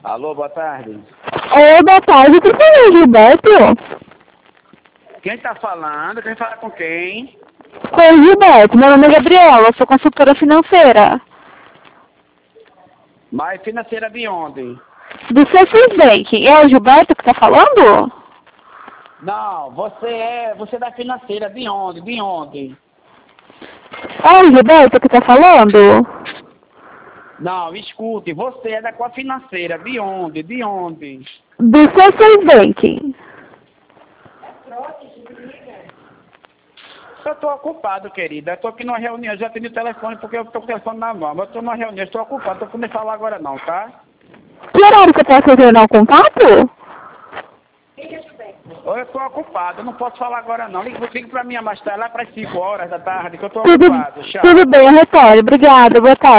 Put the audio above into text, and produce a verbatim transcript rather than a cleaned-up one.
Alô, boa tarde. Oi, boa tarde, por favor, Gilberto? Quem tá falando? Quem fala com quem? Com o Gilberto, meu nome é Gabriela, sou consultora financeira. Mas financeira de onde? Do C seis Bank. É o Gilberto que tá falando? Não, você é, você é da financeira de onde? De onde? É o Gilberto que tá falando? Não, escute, você é da qual financeira? De onde? De onde? Do C seis Bank. Eu tô ocupado, querida. Eu tô aqui numa reunião, eu já atendi o telefone porque eu tô com o telefone na mão. Mas eu tô numa reunião, estou ocupado, não tô podendo falar agora não, tá? Que horário que eu posso retornar o contato? Ou eu tô ocupado, eu não posso falar agora não. Liga, liga pra mim mais tarde, lá para as cinco horas da tarde, que eu tô Tudo, ocupado. Tchau. tudo bem, eu retorno. Obrigada, boa tarde.